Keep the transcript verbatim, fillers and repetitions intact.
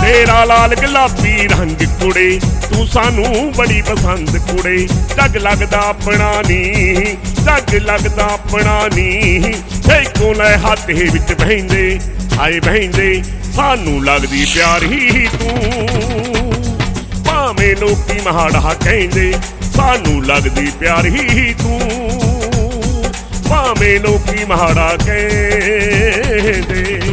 तेरा लाल गुलाबी रंग कुड़े तू सानू बड़ी पसंद कुड़े। जग लगदा अपना नी जग लगदा अपना नी इको लै हाथ विच बहिंदे आए बहिंदे सानू लगदी प्यारी तू। भावें लोकी माड़ा कहंदे सानू लगदी प्यारी तू। भावें लोकी माड़ा कहंदे।